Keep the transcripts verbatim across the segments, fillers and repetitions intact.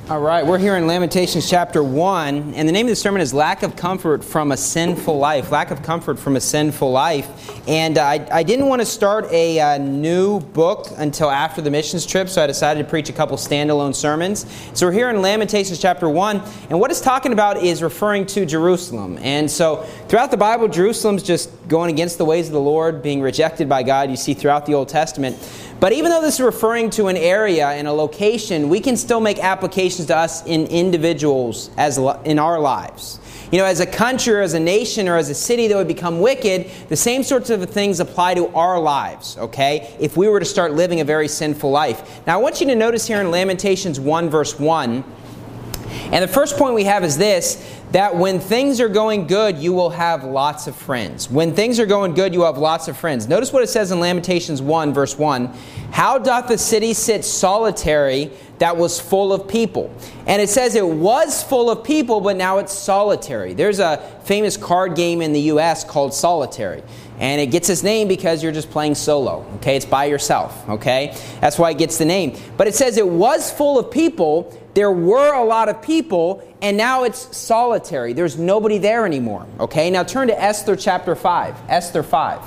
All right, we're here in Lamentations chapter one, and the name of the sermon is Lack of Comfort from a Sinful Life. Lack of Comfort from a Sinful Life. And uh, I, I didn't want to start a uh, new book until after the missions trip, so I decided to preach a couple standalone sermons. So we're here in Lamentations chapter one, and what it's talking about is referring to Jerusalem. And so throughout the Bible, Jerusalem's just going against the ways of the Lord, being rejected by God. You see throughout the Old Testament. But even though this is referring to an area and a location, we can still make applications to us in individuals as in our lives. You know, as a country or as a nation or as a city that would become wicked, the same sorts of things apply to our lives, okay? If we were to start living a very sinful life. Now, I want you to notice here in Lamentations one, verse one, and the first point we have is this, that when things are going good, you will have lots of friends. When things are going good, you have lots of friends. Notice what it says in Lamentations one, verse one. How doth the city sit solitary that was full of people? And it says it was full of people, but now it's solitary. There's a famous card game in the U S called Solitary. And it gets its name because you're just playing solo. Okay, it's by yourself. Okay, that's why it gets the name. But it says it was full of people. There were a lot of people, and now it's solitary. There's nobody there anymore. Okay, now turn to Esther chapter five. Esther five.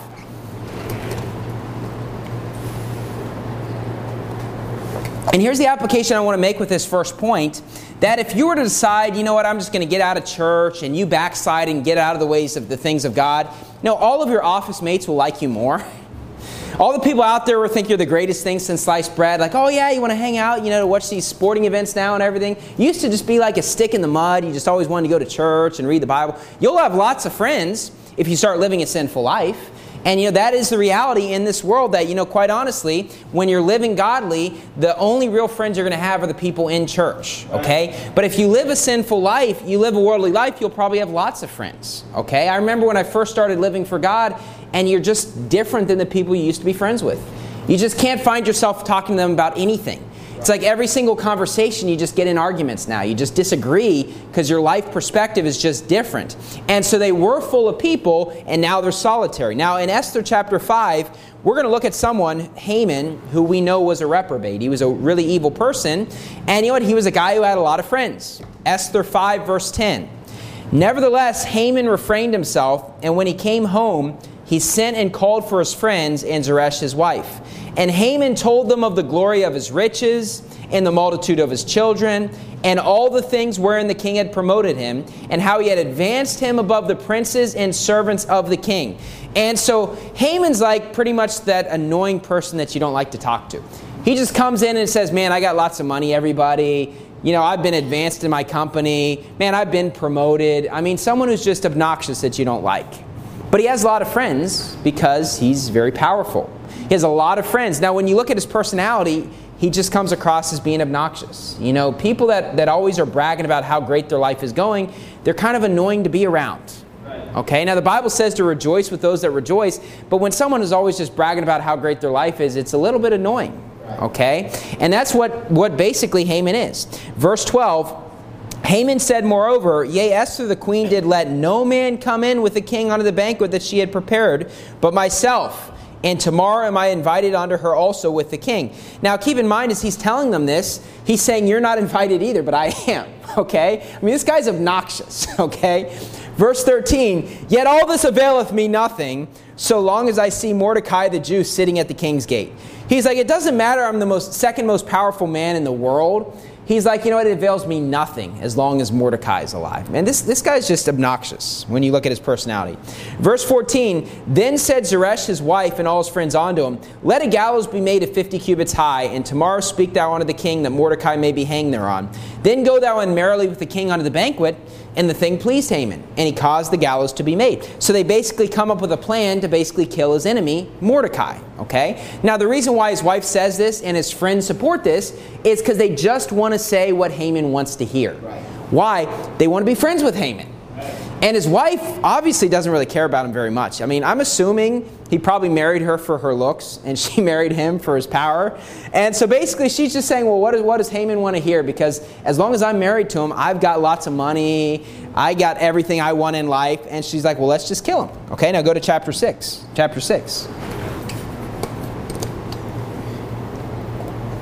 And here's the application I want to make with this first point, that if you were to decide, you know what, I'm just going to get out of church, and you backslide and get out of the ways of the things of God, you know, all of your office mates will like you more. All the people out there will think you're the greatest thing since sliced bread. Like, oh yeah, you want to hang out, you know, to watch these sporting events now and everything. You used to just be like a stick in the mud. You just always wanted to go to church and read the Bible. You'll have lots of friends if you start living a sinful life. And, you know, that is the reality in this world that, you know, quite honestly, when you're living godly, the only real friends you're going to have are the people in church, okay? But if you live a sinful life, you live a worldly life, you'll probably have lots of friends, okay? I remember when I first started living for God, and you're just different than the people you used to be friends with. You just can't find yourself talking to them about anything. It's like every single conversation you just get in arguments now. You just disagree because your life perspective is just different. And so they were full of people, and now they're solitary. Now in Esther chapter five, we're going to look at someone, Haman, who we know was a reprobate. He was a really evil person. And you know what? He was a guy who had a lot of friends. Esther five verse ten. Nevertheless, Haman refrained himself, and when he came home, he sent and called for his friends and Zeresh his wife. And Haman told them of the glory of his riches and the multitude of his children and all the things wherein the king had promoted him and how he had advanced him above the princes and servants of the king. And so Haman's like pretty much that annoying person that you don't like to talk to. He just comes in and says, man, I got lots of money, everybody. You know, I've been advanced in my company. Man, I've been promoted. I mean, someone who's just obnoxious that you don't like. But he has a lot of friends because he's very powerful. He has a lot of friends. Now, when you look at his personality, he just comes across as being obnoxious. You know, people that, that always are bragging about how great their life is going, they're kind of annoying to be around. Okay, now the Bible says to rejoice with those that rejoice, but when someone is always just bragging about how great their life is, it's a little bit annoying. Okay, and that's what, what basically Haman is. Verse twelve, Haman said, moreover, yea, Esther the queen did let no man come in with the king unto the banquet that she had prepared, but myself. And tomorrow am I invited unto her also with the king. Now keep in mind as he's telling them this, he's saying you're not invited either, but I am. Okay? I mean, this guy's obnoxious. Okay? Verse thirteen, yet all this availeth me nothing, so long as I see Mordecai the Jew sitting at the king's gate. He's like, it doesn't matter, I'm the most second most powerful man in the world. He's like, you know what, it avails me nothing as long as Mordecai is alive. Man, this, this guy's just obnoxious when you look at his personality. Verse fourteen, then said Zeresh his wife and all his friends unto him, let a gallows be made of fifty cubits high, and tomorrow speak thou unto the king that Mordecai may be hanged thereon. Then go thou in merrily with the king unto the banquet. And the thing pleased Haman, and he caused the gallows to be made. So they basically come up with a plan to basically kill his enemy, Mordecai. Okay? Now the reason why his wife says this and his friends support this is because they just want to say what Haman wants to hear. Right. Why? They want to be friends with Haman. Right. And his wife obviously doesn't really care about him very much. I mean, I'm assuming he probably married her for her looks, and she married him for his power. And so basically she's just saying, well, what, is, what does Haman want to hear? Because as long as I'm married to him, I've got lots of money. I got everything I want in life. And she's like, well, let's just kill him. Okay, now go to chapter six. Chapter six.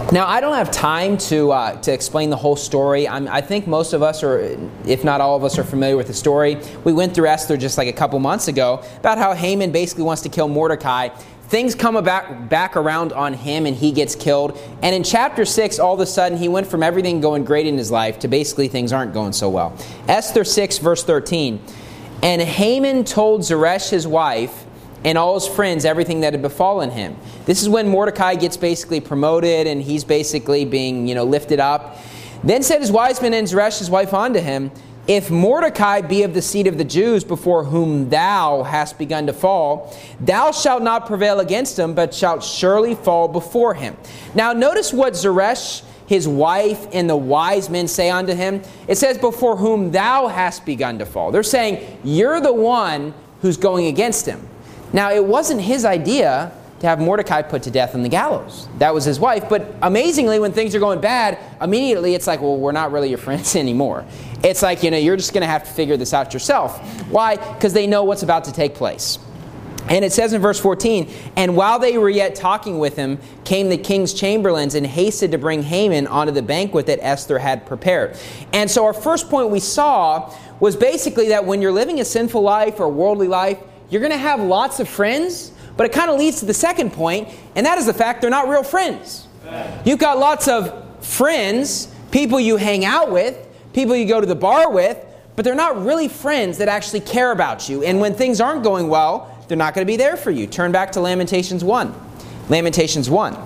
Now, I don't have time to uh, to explain the whole story. I'm, I think most of us, or if not all of us, are familiar with the story. We went through Esther just like a couple months ago about how Haman basically wants to kill Mordecai. Things come back, back around on him and he gets killed. And in chapter six, all of a sudden, he went from everything going great in his life to basically things aren't going so well. Esther six, verse thirteen. And Haman told Zeresh, his wife, and all his friends everything that had befallen him. This is when Mordecai gets basically promoted and he's basically being, you know, lifted up. Then said his wise men and Zeresh, his wife, unto him, if Mordecai be of the seed of the Jews before whom thou hast begun to fall, thou shalt not prevail against him, but shalt surely fall before him. Now notice what Zeresh, his wife, and the wise men say unto him. It says, before whom thou hast begun to fall. They're saying, you're the one who's going against him. Now, it wasn't his idea to have Mordecai put to death on the gallows. That was his wife. But amazingly, when things are going bad, immediately it's like, well, we're not really your friends anymore. It's like, you know, you're just going to have to figure this out yourself. Why? Because they know what's about to take place. And it says in verse fourteen, and while they were yet talking with him, came the king's chamberlains and hasted to bring Haman onto the banquet that Esther had prepared. And so our first point we saw was basically that when you're living a sinful life or worldly life, you're going to have lots of friends, but it kind of leads to the second point, and that is the fact they're not real friends. You've got lots of friends, people you hang out with, people you go to the bar with, but they're not really friends that actually care about you. And when things aren't going well, they're not going to be there for you. Turn back to Lamentations one. Lamentations one.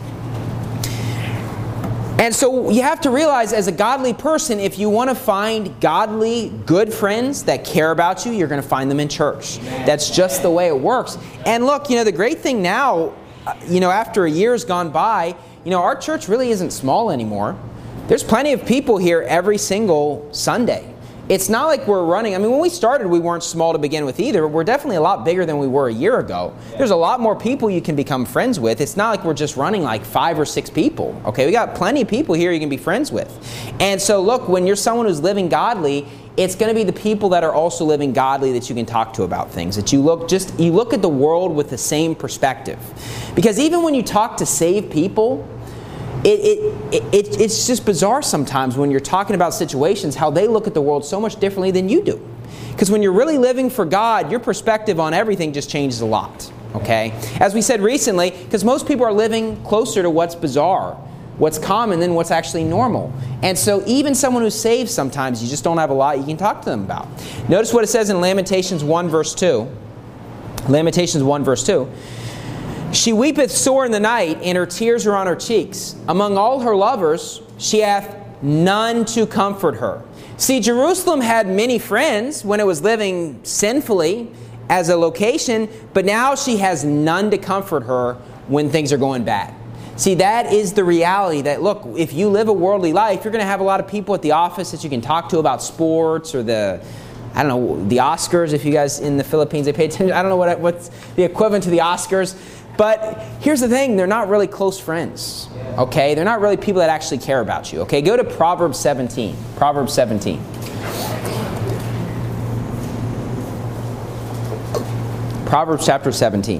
And so you have to realize, as a godly person, if you want to find godly, good friends that care about you, you're going to find them in church. That's just the way it works. And look, you know, the great thing now, you know, after a year's gone by, you know, our church really isn't small anymore. There's plenty of people here every single Sunday. It's not like we're running. I mean, when we started, we weren't small to begin with either. We're definitely a lot bigger than we were a year ago. There's a lot more people you can become friends with. It's not like we're just running like five or six people. Okay, we got plenty of people here you can be friends with. And so look, when you're someone who's living godly, it's going to be the people that are also living godly that you can talk to about things. That you look just you look at the world with the same perspective. Because even when you talk to saved people, It, it, it, it's just bizarre sometimes when you're talking about situations, how they look at the world so much differently than you do. Because when you're really living for God, your perspective on everything just changes a lot. Okay? As we said recently, because most people are living closer to what's bizarre, what's common, than what's actually normal. And so even someone who's saved, sometimes you just don't have a lot you can talk to them about. Notice what it says in Lamentations one verse two. Lamentations one verse two. She weepeth sore in the night, and her tears are on her cheeks. Among all her lovers, she hath none to comfort her. See, Jerusalem had many friends when it was living sinfully as a location, but now she has none to comfort her when things are going bad. See, that is the reality that, look, if you live a worldly life, you're going to have a lot of people at the office that you can talk to about sports or the... I don't know, the Oscars, if you guys in the Philippines, they pay attention. I don't know what what's the equivalent to the Oscars. But here's the thing, they're not really close friends. Okay? They're not really people that actually care about you. Okay? Go to Proverbs seventeen. Proverbs seventeen. Proverbs chapter seventeen.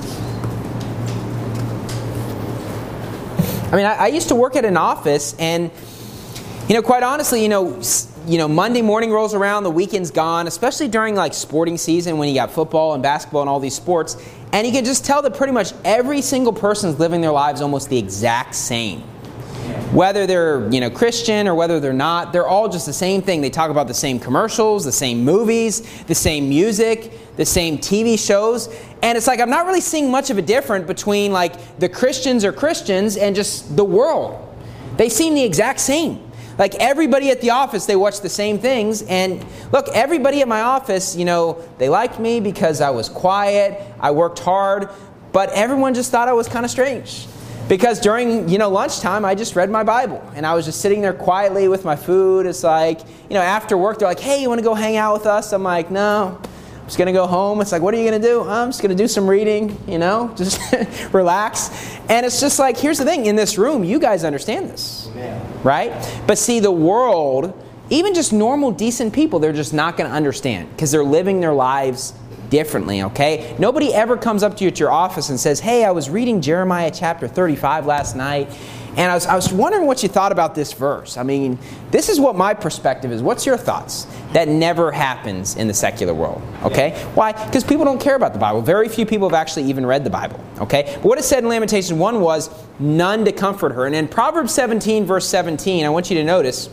I mean, I, I used to work at an office, and, you know, quite honestly, you know, you know, Monday morning rolls around, the weekend's gone, especially during like sporting season when you got football and basketball and all these sports. And you can just tell that pretty much every single person's living their lives almost the exact same. Whether they're, you know, Christian or whether they're not, they're all just the same thing. They talk about the same commercials, the same movies, the same music, the same T V shows. And it's like I'm not really seeing much of a difference between like the Christians or Christians and just the world. They seem the exact same. Like everybody at the office, they watch the same things. And look, everybody at my office, you know, they liked me because I was quiet, I worked hard, but everyone just thought I was kind of strange. Because during, you know, lunchtime, I just read my Bible. And I was just sitting there quietly with my food. It's like, you know, after work, they're like, hey, you want to go hang out with us? I'm like, no. I'm just going to go home. It's like, what are you going to do? I'm just going to do some reading, you know, just relax. And it's just like, here's the thing. In this room, you guys understand this, Amen. Right? But see, the world, even just normal, decent people, they're just not going to understand because they're living their lives differently, okay? Nobody ever comes up to you at your office and says, hey, I was reading Jeremiah chapter thirty-five last night, And I was, I was wondering what you thought about this verse. I mean, this is what my perspective is. What's your thoughts? That never happens in the secular world, okay? Yeah. Why? Because people don't care about the Bible. Very few people have actually even read the Bible, okay? But what it said in Lamentations one was, none to comfort her. And in Proverbs seventeen, verse seventeen, I want you to notice,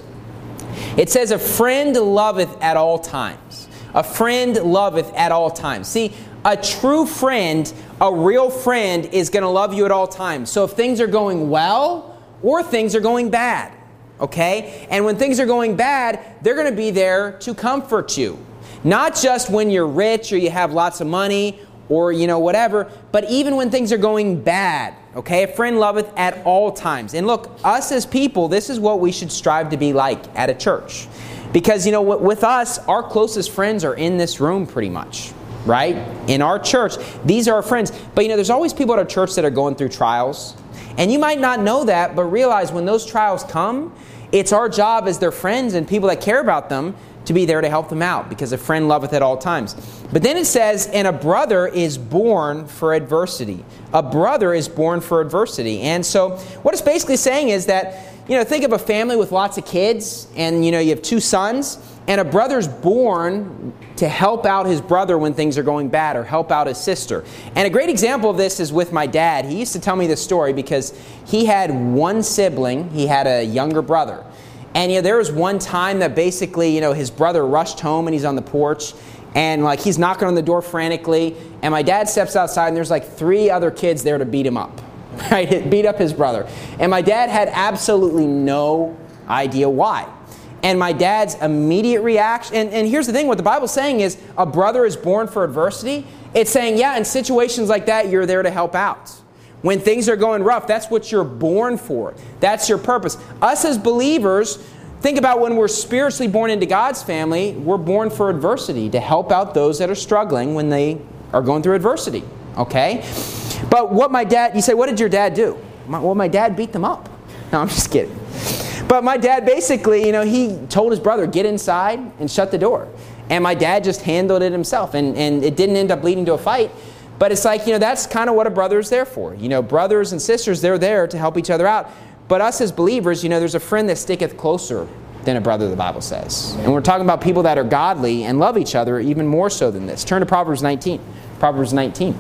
it says, a friend loveth at all times. A friend loveth at all times. See, a true friend, a real friend, is going to love you at all times. So if things are going well or things are going bad, okay? And when things are going bad, they're going to be there to comfort you. Not just when you're rich or you have lots of money or, you know, whatever, but even when things are going bad, okay? A friend loveth at all times. And look, us as people, this is what we should strive to be like at a church. Because, you know, with us, our closest friends are in this room pretty much. Right? In our church, these are our friends. But you know, there's always people at our church that are going through trials. And you might not know that, but realize when those trials come, it's our job as their friends and people that care about them to be there to help them out, because a friend loveth at all times. But then it says, and a brother is born for adversity. A brother is born for adversity. And so what it's basically saying is that, you know, think of a family with lots of kids, and you know, you have two sons, and a brother's born to help out his brother when things are going bad, or help out his sister. And a great example of this is with my dad. He used to tell me this story because he had one sibling. He had a younger brother. And you know, there was one time that basically, you know, his brother rushed home and he's on the porch, and like he's knocking on the door frantically, and my dad steps outside and there's like three other kids there to beat him up. Right? Beat up his brother. And my dad had absolutely no idea why. And my dad's immediate reaction, and, and here's the thing, what the Bible's saying is a brother is born for adversity. It's saying, yeah, in situations like that, you're there to help out. When things are going rough, that's what you're born for. That's your purpose. Us as believers, think about when we're spiritually born into God's family, we're born for adversity, to help out those that are struggling when they are going through adversity. Okay? But what my dad, you say, what did your dad do? My, well, my dad beat them up. No, I'm just kidding. But my dad basically, you know, he told his brother, get inside and shut the door. And my dad just handled it himself. And, and it didn't end up leading to a fight. But it's like, you know, that's kind of what a brother is there for. You know, brothers and sisters, they're there to help each other out. But us as believers, you know, there's a friend that sticketh closer than a brother, the Bible says. And we're talking about people that are godly and love each other even more so than this. Turn to Proverbs nineteen. Proverbs nineteen.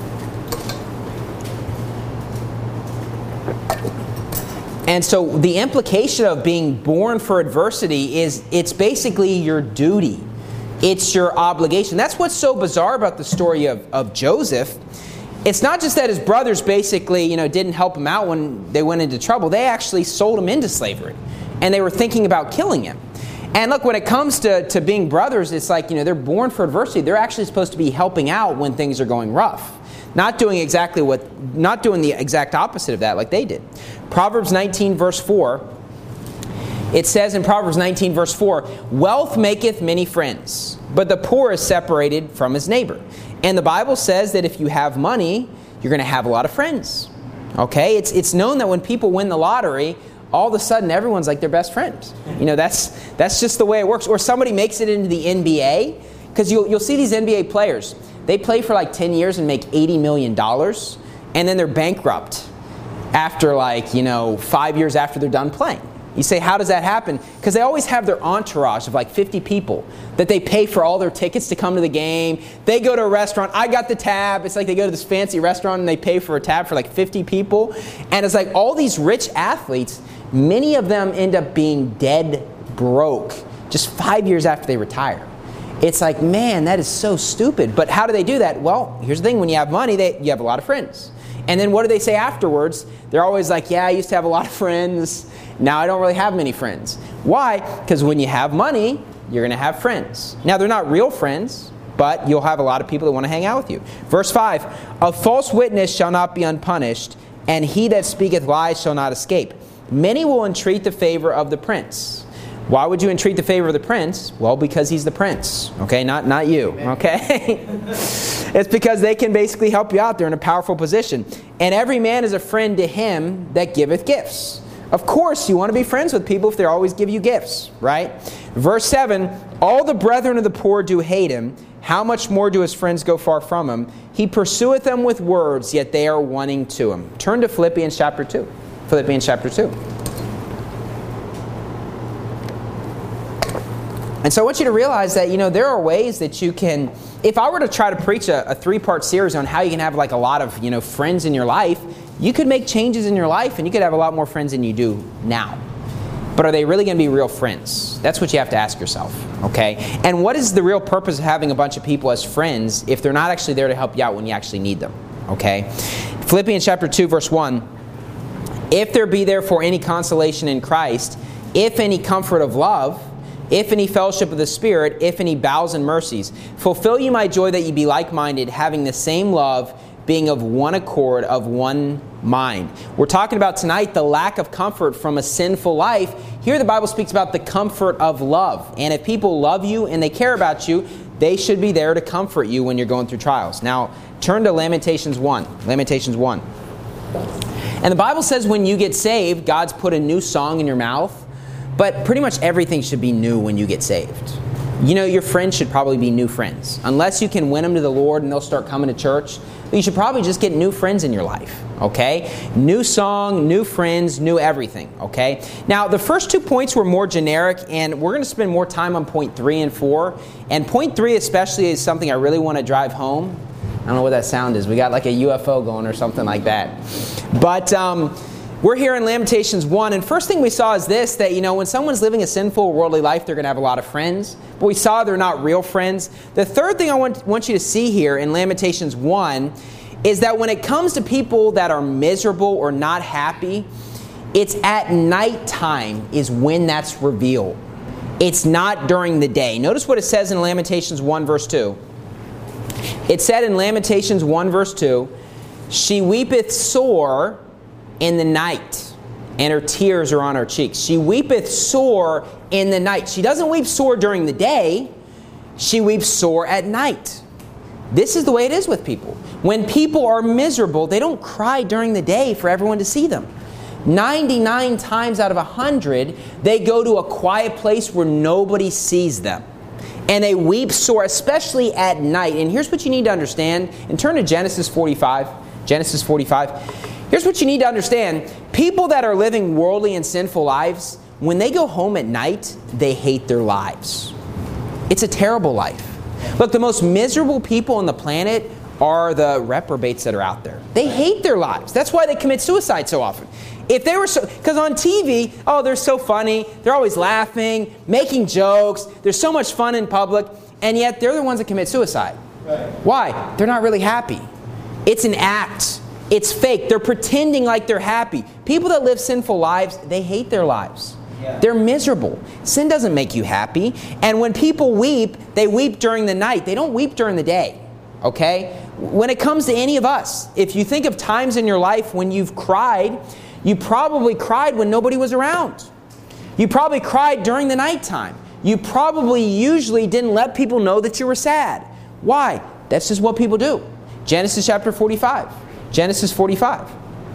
And so the implication of being born for adversity is it's basically your duty. It's your obligation. That's what's so bizarre about the story of, of Joseph. It's not just that his brothers basically, you know, didn't help him out when they went into trouble. They actually sold him into slavery. And they were thinking about killing him. And look, when it comes to, to being brothers, it's like, you know, they're born for adversity. They're actually supposed to be helping out when things are going rough. Not doing exactly what, not doing the exact opposite of that like they did. Proverbs nineteen verse four, it says in Proverbs nineteen verse four, wealth maketh many friends, but the poor is separated from his neighbor. And the Bible says that if you have money, you're going to have a lot of friends. Okay? It's, it's known that when people win the lottery, all of a sudden everyone's like their best friend. You know, that's, that's just the way it works. Or somebody makes it into the N B A, because you'll, you'll see these N B A players. They play for like ten years and make eighty million dollars, and then they're bankrupt after like, you know, five years after they're done playing. You say, how does that happen? Because they always have their entourage of like fifty people that they pay for all their tickets to come to the game. They go to a restaurant. I got the tab. It's like they go to this fancy restaurant and they pay for a tab for like fifty people. And it's like all these rich athletes, many of them end up being dead broke just five years after they retire. It's like, man, that is so stupid. But how do they do that? Well, here's the thing. When you have money, they, you have a lot of friends. And then what do they say afterwards? They're always like, yeah, I used to have a lot of friends. Now I don't really have many friends. Why? Because when you have money, you're going to have friends. Now, they're not real friends, but you'll have a lot of people that want to hang out with you. Verse five, a false witness shall not be unpunished, and he that speaketh lies shall not escape. Many will entreat the favor of the prince. Why would you entreat the favor of the prince? Well, because he's the prince, okay? Not not you, okay? It's because they can basically help you out. They're in a powerful position. And every man is a friend to him that giveth gifts. Of course, you want to be friends with people if they always give you gifts, right? Verse seven, all the brethren of the poor do hate him. How much more do his friends go far from him? He pursueth them with words, yet they are wanting to him. Turn to Philippians chapter two. Philippians chapter two. And so I want you to realize that, you know, there are ways that you can, if I were to try to preach a, a three-part series on how you can have like a lot of, you know, friends in your life, you could make changes in your life and you could have a lot more friends than you do now. But are they really going to be real friends? That's what you have to ask yourself, okay? And what is the real purpose of having a bunch of people as friends if they're not actually there to help you out when you actually need them, okay? Philippians chapter two, verse one, if there be therefore any consolation in Christ, if any comfort of love, if any fellowship of the Spirit, if any bowels and mercies, fulfill ye my joy that ye be like-minded, having the same love, being of one accord, of one mind. We're talking about tonight the lack of comfort from a sinful life. Here the Bible speaks about the comfort of love. And if people love you and they care about you, they should be there to comfort you when you're going through trials. Now, turn to Lamentations one. Lamentations one. And the Bible says when you get saved, God's put a new song in your mouth. But pretty much everything should be new when you get saved. You know, your friends should probably be new friends. Unless you can win them to the Lord and they'll start coming to church, you should probably just get new friends in your life, okay? New song, new friends, new everything, okay? Now, the first two points were more generic, and we're going to spend more time on point three and four. And point three especially is something I really want to drive home. I don't know what that sound is. We got like a U F O going or something like that. But um, we're here in Lamentations one, and first thing we saw is this, that, you know, when someone's living a sinful, worldly life, they're going to have a lot of friends. But we saw they're not real friends. The third thing I want, want you to see here in Lamentations one is that when it comes to people that are miserable or not happy, it's at nighttime is when that's revealed. It's not during the day. Notice what it says in Lamentations one, verse two. It said in Lamentations one, verse two, she weepeth sore in the night, and her tears are on her cheeks. She weepeth sore in the night. She doesn't weep sore during the day. She weeps sore at night. This is the way it is with people. When people are miserable, they don't cry during the day for everyone to see them. ninety-nine times out of one hundred, they go to a quiet place where nobody sees them. And they weep sore, especially at night. And here's what you need to understand. And turn to Genesis forty-five. Genesis forty-five. Here's what you need to understand. People that are living worldly and sinful lives, when they go home at night, they hate their lives. It's a terrible life. Look, the most miserable people on the planet are the reprobates that are out there. They hate their lives. That's why they commit suicide so often. If they were so, because on T V, oh, they're so funny. They're always laughing, making jokes. There's so much fun in public, and yet they're the ones that commit suicide. Right. Why? They're not really happy. It's an act. It's fake. They're pretending like they're happy. People that live sinful lives, they hate their lives. Yeah. They're miserable. Sin doesn't make you happy. And when people weep, they weep during the night. They don't weep during the day. Okay? When it comes to any of us, if you think of times in your life when you've cried, you probably cried when nobody was around. You probably cried during the nighttime. You probably usually didn't let people know that you were sad. Why? That's just what people do. Genesis chapter forty-five. Genesis forty-five.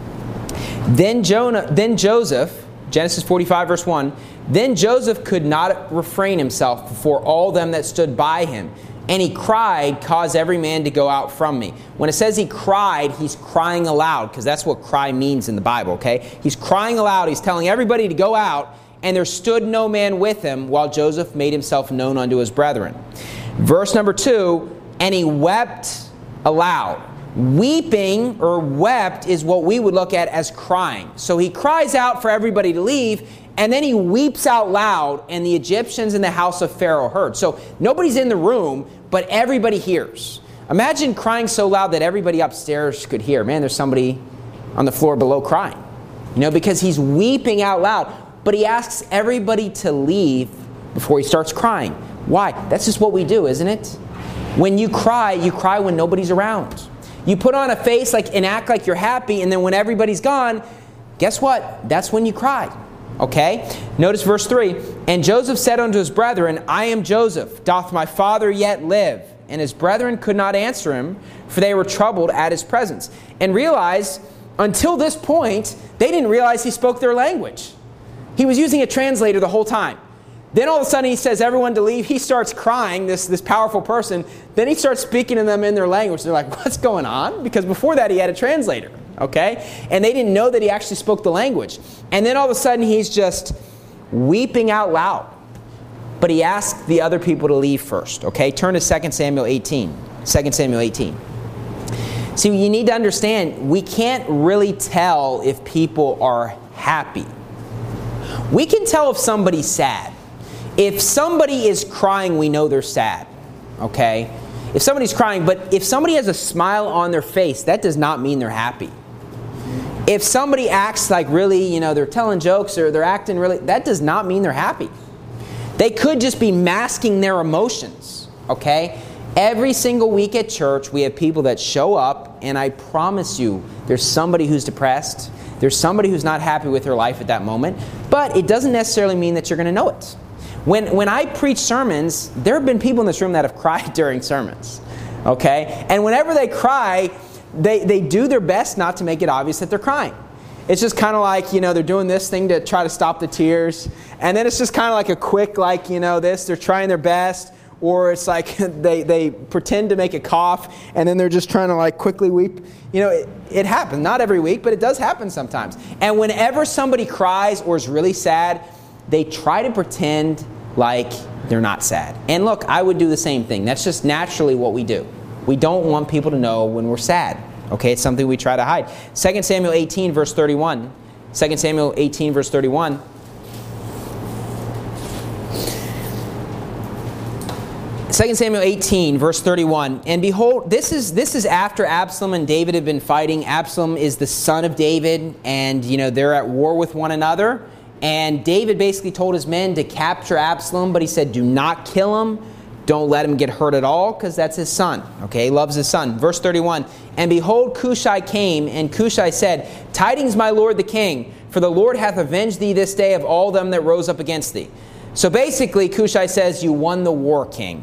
Then Jonah, then Joseph, Genesis forty-five, verse one, then Joseph could not refrain himself before all them that stood by him. And he cried, cause every man to go out from me. When it says he cried, he's crying aloud, because that's what cry means in the Bible, okay? He's crying aloud. He's telling everybody to go out, and there stood no man with him, while Joseph made himself known unto his brethren. Verse number two, and he wept aloud. Weeping or wept is what we would look at as crying. So he cries out for everybody to leave, and then he weeps out loud, and the Egyptians in the house of Pharaoh heard. So nobody's in the room, but everybody hears. Imagine crying so loud that everybody upstairs could hear. Man, there's somebody on the floor below crying. You know, because he's weeping out loud. But he asks everybody to leave before he starts crying. Why? That's just what we do, isn't it? When you cry, you cry when nobody's around. You put on a face like and act like you're happy, and then when everybody's gone, guess what? That's when you cry. Okay? Notice verse three. And Joseph said unto his brethren, I am Joseph. Doth my father yet live? And his brethren could not answer him, for they were troubled at his presence. And realize, until this point, they didn't realize he spoke their language. He was using a translator the whole time. Then all of a sudden he says everyone to leave. He starts crying, this, this powerful person. Then he starts speaking to them in their language. They're like, what's going on? Because before that he had a translator. okay? And they didn't know that he actually spoke the language. And then all of a sudden, he's just weeping out loud. But he asked the other people to leave first, okay? Turn to Second Samuel eighteen. Second Samuel eighteen. See, you need to understand, we can't really tell if people are happy. We can tell if somebody's sad. If somebody is crying, we know they're sad, okay? If somebody's crying, but if somebody has a smile on their face, that does not mean they're happy. If somebody acts like really, you know, they're telling jokes or they're acting really, that does not mean they're happy. They could just be masking their emotions, okay? Every single week at church, we have people that show up, and I promise you, there's somebody who's depressed. There's somebody who's not happy with their life at that moment. But it doesn't necessarily mean that you're going to know it. When when I preach sermons, there have been people in this room that have cried during sermons, okay? And whenever they cry, they, they do their best not to make it obvious that they're crying. It's just kind of like, you know, they're doing this thing to try to stop the tears. And then it's just kind of like a quick, like, you know, this. They're trying their best. Or it's like they, they pretend to make a cough, and then they're just trying to like quickly weep. You know, it, it happens. Not every week, but it does happen sometimes. And whenever somebody cries or is really sad, they try to pretend like they're not sad. And look, I would do the same thing. That's just naturally what we do. We don't want people to know when we're sad. Okay, it's something we try to hide. Second Samuel eighteen, verse thirty-one. Second Samuel eighteen, verse thirty-one. Second Samuel eighteen, verse thirty-one. And behold, this is this is after Absalom and David have been fighting. Absalom is the son of David, and you know they're at war with one another. And David basically told his men to capture Absalom, but he said, do not kill him. Don't let him get hurt at all, because that's his son. Okay, he loves his son. Verse thirty-one. And behold, Cushai came, and Cushai said, tidings, my lord the king, for the Lord hath avenged thee this day of all them that rose up against thee. So basically, Cushai says, you won the war, king.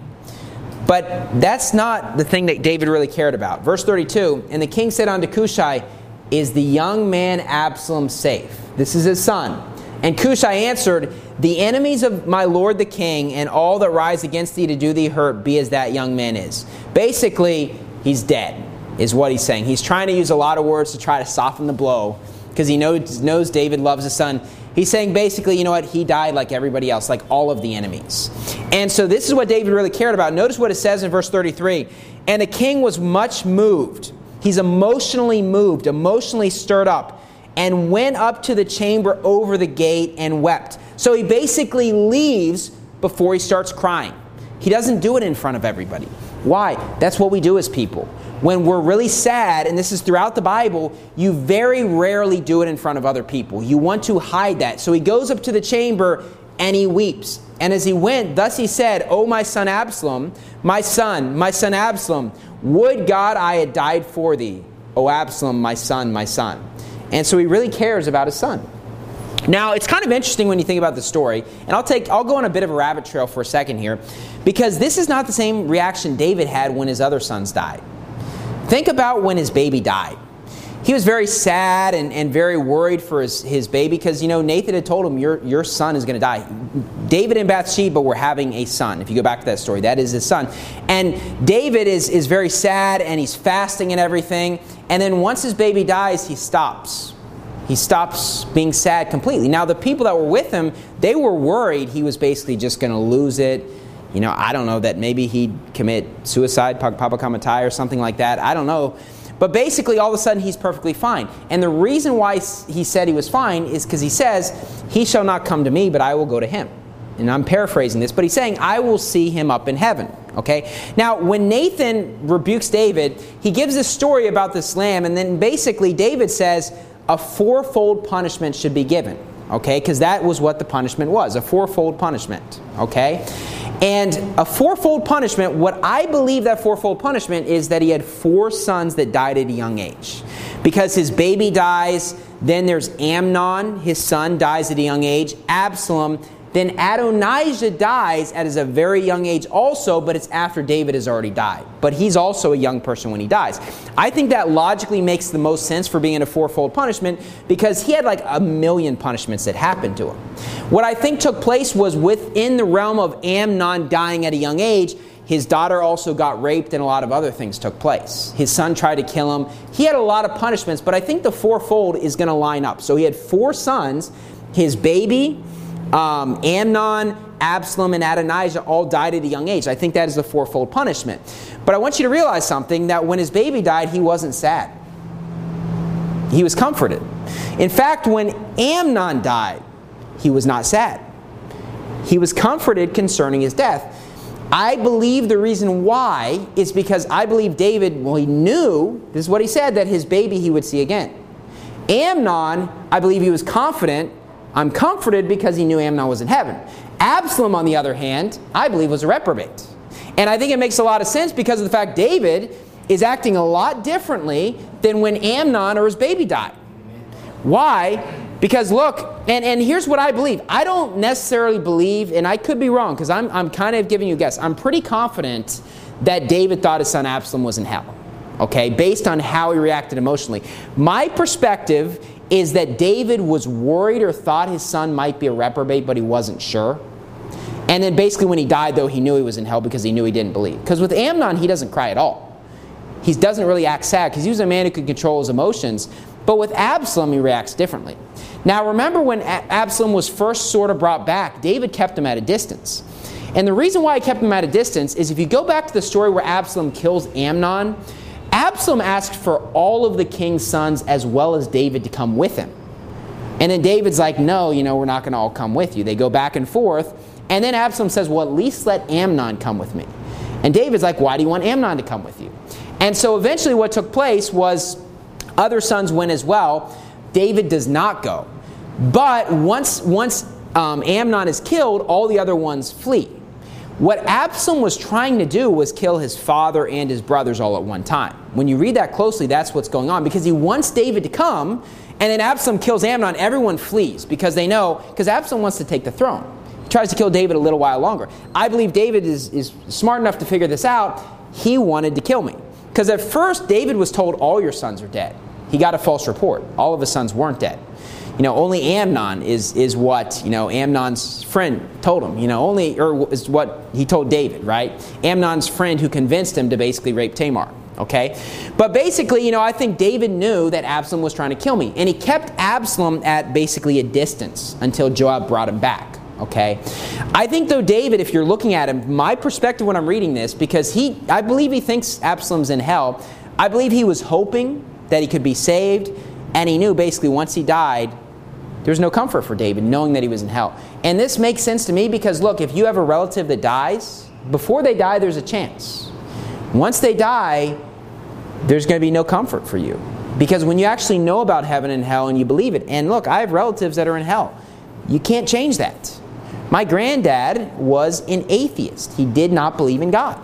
But that's not the thing that David really cared about. Verse thirty-two, and the king said unto Cushai, is the young man Absalom safe? This is his son. And Cushai answered, the enemies of my lord the king and all that rise against thee to do thee hurt be as that young man is. Basically, he's dead, is what he's saying. He's trying to use a lot of words to try to soften the blow because he knows, knows David loves his son. He's saying basically, you know what, he died like everybody else, like all of the enemies. And so this is what David really cared about. Notice what it says in verse thirty-three. And the king was much moved. He's emotionally moved, emotionally stirred up, and went up to the chamber over the gate and wept. So he basically leaves before he starts crying. He doesn't do it in front of everybody. Why? That's what we do as people. When we're really sad, and this is throughout the Bible, you very rarely do it in front of other people. You want to hide that. So he goes up to the chamber and he weeps. And as he went, thus he said, O my son Absalom, my son, my son Absalom, would God I had died for thee, O Absalom, my son, my son. And so he really cares about his son. Now, it's kind of interesting when you think about the story, and I'll take I'll go on a bit of a rabbit trail for a second here, because this is not the same reaction David had when his other sons died. Think about when his baby died. He was very sad and, and very worried for his, his baby because, you know, Nathan had told him, your, your son is going to die. David and Bathsheba were having a son. If you go back to that story, that is his son. And David is, is very sad and he's fasting and everything. And then once his baby dies, he stops. He stops being sad completely. Now, the people that were with him, they were worried he was basically just going to lose it. You know, I don't know, that maybe he'd commit suicide, Papa Kamatai or something like that. I don't know. But basically, all of a sudden, he's perfectly fine. And the reason why he said he was fine is because he says, he shall not come to me, but I will go to him. And I'm paraphrasing this, but he's saying, I will see him up in heaven. Okay? Now, when Nathan rebukes David, he gives this story about this lamb, and then basically David says, a fourfold punishment should be given. Okay? Because that was what the punishment was, a fourfold punishment. Okay? And a fourfold punishment, what I believe that fourfold punishment is that he had four sons that died at a young age. Because his baby dies, then there's Amnon, his son, dies at a young age, Absalom, then Adonijah dies at a very young age also, but it's after David has already died. But he's also a young person when he dies. I think that logically makes the most sense for being a fourfold punishment because he had like a million punishments that happened to him. What I think took place was within the realm of Amnon dying at a young age, His daughter also got raped, and a lot of other things took place. His son tried to kill him. He had a lot of punishments, but I think the fourfold is going to line up. So he had four sons. His baby, um, Amnon, Absalom, and Adonijah all died at a young age. I think that is the fourfold punishment. But I want you to realize something, that when his baby died, he wasn't sad. He was comforted. In fact, when Amnon died, he was not sad. He was comforted concerning his death. I believe the reason why is because I believe David, well, he knew, this is what he said, that his baby he would see again. Amnon, I believe he was confident, I'm comforted because he knew Amnon was in heaven. Absalom, on the other hand, I believe was a reprobate. And I think it makes a lot of sense because of the fact David is acting a lot differently than when Amnon or his baby died. Why? Because look, and, and here's what I believe. I don't necessarily believe, and I could be wrong because I'm, I'm kind of giving you a guess. I'm pretty confident that David thought his son Absalom was in hell. Okay? Based on how he reacted emotionally. My perspective is that David was worried or thought his son might be a reprobate, but he wasn't sure. And then basically when he died, though, he knew he was in hell because he knew he didn't believe. Because with Amnon, he doesn't cry at all. He doesn't really act sad because he was a man who could control his emotions. But with Absalom, he reacts differently. Now, remember when Absalom was first sort of brought back, David kept him at a distance. And the reason why he kept him at a distance is if you go back to the story where Absalom kills Amnon, Absalom asked for all of the king's sons as well as David to come with him. And then David's like, no, you know, we're not going to all come with you. They go back and forth. And then Absalom says, well, at least let Amnon come with me. And David's like, why do you want Amnon to come with you? And so eventually what took place was other sons went as well. David does not go. But once, once um, Amnon is killed, all the other ones flee. What Absalom was trying to do was kill his father and his brothers all at one time. When you read that closely, that's what's going on. Because he wants David to come, and then Absalom kills Amnon. Everyone flees because they know, because Absalom wants to take the throne. He tries to kill David a little while longer. I believe David is, is smart enough to figure this out. He wanted to kill me. Because at first, David was told, all your sons are dead. He got a false report. All of his sons weren't dead. You know, only Amnon is, is what, you know, Amnon's friend told him. You know, only, or is what he told David, right? Amnon's friend who convinced him to basically rape Tamar. Okay? But basically, you know, I think David knew that Absalom was trying to kill me. And he kept Absalom at basically a distance until Joab brought him back. Okay? I think, though, David, if you're looking at him, my perspective when I'm reading this, because he, I believe he thinks Absalom's in hell. I believe he was hoping that he could be saved. And he knew basically once he died, there's no comfort for David knowing that he was in hell. And this makes sense to me because, look, if you have a relative that dies, before they die, there's a chance. Once they die, there's going to be no comfort for you. Because when you actually know about heaven and hell and you believe it, and look, I have relatives that are in hell. You can't change that. My granddad was an atheist. He did not believe in God.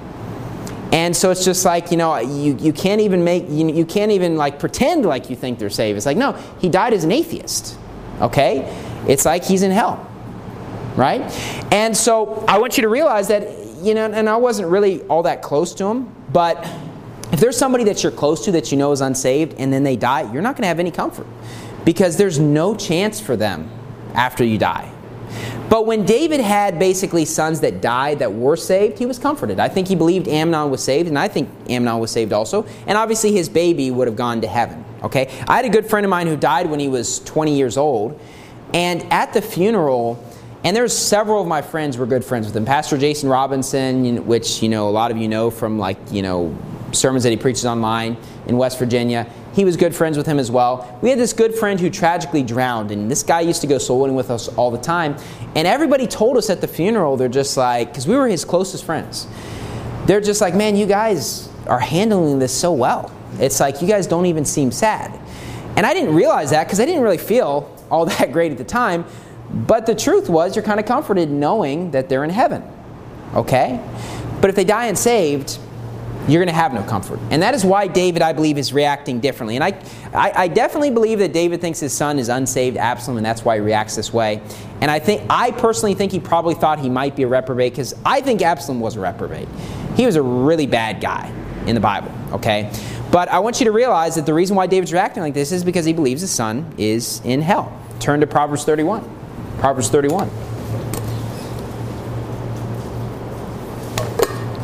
And so it's just like, you know, you, you can't even make, you, you can't even like pretend like you think they're saved. It's like, no, he died as an atheist. Okay? It's like he's in hell. Right? And so I want you to realize that, you know, and I wasn't really all that close to him, but if there's somebody that you're close to that you know is unsaved and then they die, you're not going to have any comfort because there's no chance for them after you die. But when David had basically sons that died that were saved, he was comforted. I think he believed Amnon was saved, and I think Amnon was saved also. And obviously his baby would have gone to heaven. Okay? I had a good friend of mine who died when he was twenty years old. And at the funeral, and there's several of my friends were good friends with him. Pastor Jason Robinson, which, you know, a lot of you know from, like, you know, sermons that he preaches online in West Virginia. He was good friends with him as well. We had this good friend who tragically drowned, and this guy used to go soul winning with us all the time. And everybody told us at the funeral, they're just like, because we were his closest friends, they're just like, man, you guys are handling this so well. It's like, you guys don't even seem sad. And I didn't realize that because I didn't really feel all that great at the time. But the truth was, you're kind of comforted knowing that they're in heaven. Okay? But if they die unsaved, you're going to have no comfort. And that is why David, I believe, is reacting differently. And I, I, I definitely believe that David thinks his son is unsaved, Absalom, and that's why he reacts this way. And I think, I personally think he probably thought he might be a reprobate, because I think Absalom was a reprobate. He was a really bad guy in the Bible, okay? But I want you to realize that the reason why David's reacting like this is because he believes his son is in hell. Turn to Proverbs thirty-one. Proverbs thirty-one.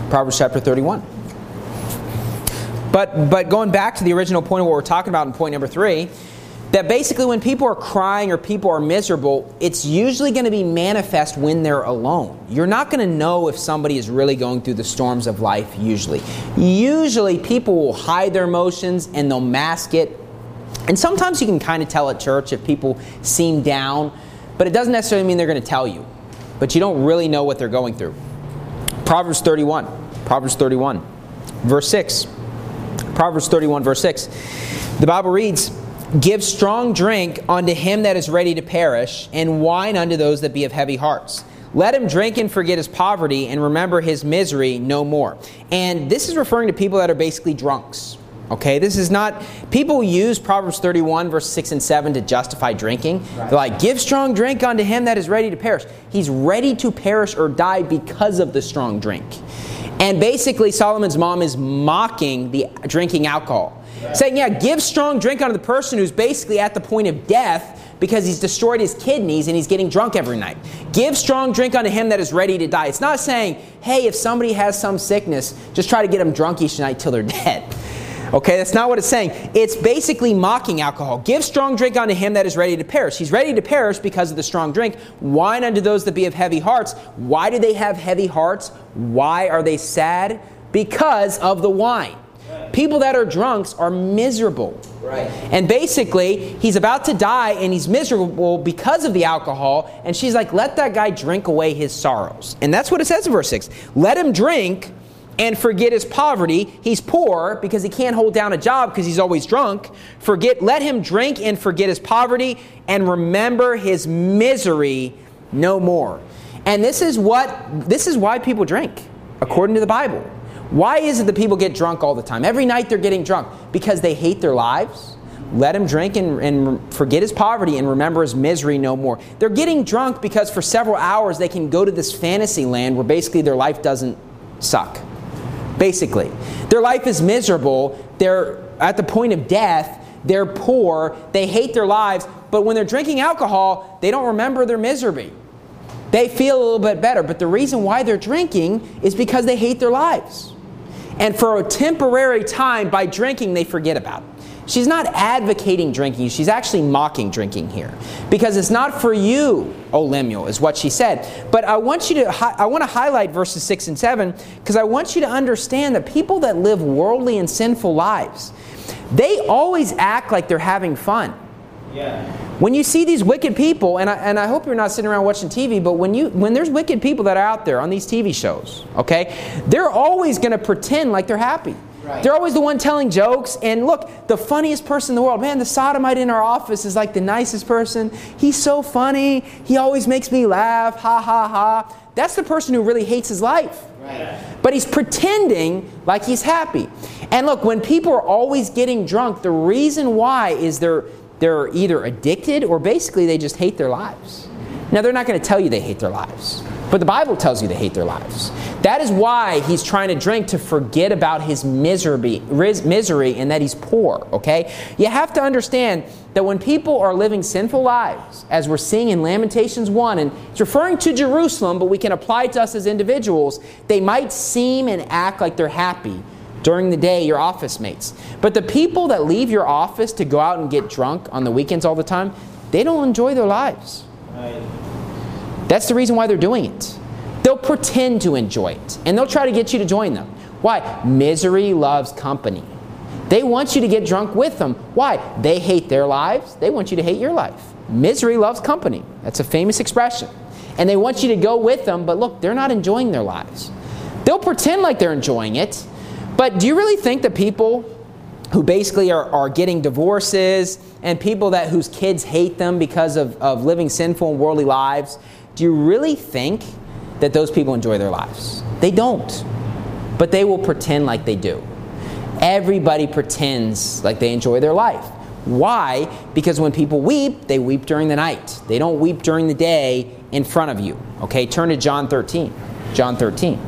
Proverbs chapter thirty-one. But but going back to the original point of what we're talking about in point number three, that basically when people are crying or people are miserable, it's usually going to be manifest when they're alone. You're not going to know if somebody is really going through the storms of life usually. Usually people will hide their emotions and they'll mask it. And sometimes you can kind of tell at church if people seem down, but it doesn't necessarily mean they're going to tell you. But you don't really know what they're going through. Proverbs thirty-one. Proverbs thirty-one, verse six. Proverbs thirty-one, verse six. The Bible reads, "Give strong drink unto him that is ready to perish, and wine unto those that be of heavy hearts. Let him drink and forget his poverty, and remember his misery no more." And this is referring to people that are basically drunks. Okay, this is not... People use Proverbs thirty-one, verse six and seven to justify drinking. Right. They're like, give strong drink unto him that is ready to perish. He's ready to perish or die because of the strong drink. And basically, Solomon's mom is mocking the drinking alcohol. Right. Saying, yeah, give strong drink unto the person who's basically at the point of death because he's destroyed his kidneys and he's getting drunk every night. Give strong drink unto him that is ready to die. It's not saying, hey, if somebody has some sickness, just try to get them drunk each night till they're dead. Okay, that's not what it's saying. It's basically mocking alcohol. Give strong drink unto him that is ready to perish. He's ready to perish because of the strong drink. Wine unto those that be of heavy hearts. Why do they have heavy hearts? Why are they sad? Because of the wine. Right. People that are drunks are miserable. Right. And basically, he's about to die and he's miserable because of the alcohol. And she's like, let that guy drink away his sorrows. And that's what it says in verse six. Let him drink and forget his poverty. He's poor because he can't hold down a job because he's always drunk. Forget, let him drink and forget his poverty and remember his misery no more. And this is what this is why people drink, according to the Bible. Why is it that people get drunk all the time? Every night they're getting drunk because they hate their lives. Let him drink and, and forget his poverty and remember his misery no more. They're getting drunk because for several hours they can go to this fantasy land where basically their life doesn't suck. Basically, their life is miserable. They're at the point of death. They're poor. They hate their lives. But when they're drinking alcohol, they don't remember their misery. They feel a little bit better. But the reason why they're drinking is because they hate their lives. And for a temporary time, by drinking, they forget about it. She's not advocating drinking. She's actually mocking drinking here. Because it's not for you, O Lemuel, is what she said. But I want you to, I want to highlight verses six and seven because I want you to understand that people that live worldly and sinful lives, they always act like they're having fun. Yeah. When you see these wicked people, and I, and I hope you're not sitting around watching T V, but when you when there's wicked people that are out there on these T V shows, okay, they're always going to pretend like they're happy. Right. They're always the one telling jokes. And look, the funniest person in the world, man, the sodomite in our office is like the nicest person. He's so funny. He always makes me laugh. Ha, ha, ha. That's the person who really hates his life. Right. But he's pretending like he's happy. And look, when people are always getting drunk, the reason why is they're they're either addicted or basically they just hate their lives. Now, they're not going to tell you they hate their lives, but the Bible tells you they hate their lives. That is why he's trying to drink, to forget about his misery, misery and that he's poor, okay? You have to understand that when people are living sinful lives, as we're seeing in Lamentations one, and it's referring to Jerusalem, but we can apply it to us as individuals, they might seem and act like they're happy during the day, your office mates. But the people that leave your office to go out and get drunk on the weekends all the time, they don't enjoy their lives. Right. That's the reason why they're doing it. They'll pretend to enjoy it, and they'll try to get you to join them. Why? Misery loves company. They want you to get drunk with them. Why? They hate their lives. They want you to hate your life. Misery loves company. That's a famous expression. And they want you to go with them, but look, they're not enjoying their lives. They'll pretend like they're enjoying it, but do you really think that people who basically are, are getting divorces and people that whose kids hate them because of, of living sinful and worldly lives, do you really think that those people enjoy their lives? They don't. But they will pretend like they do. Everybody pretends like they enjoy their life. Why? Because when people weep, they weep during the night. They don't weep during the day in front of you. Okay, turn to John thirteen. John thirteen.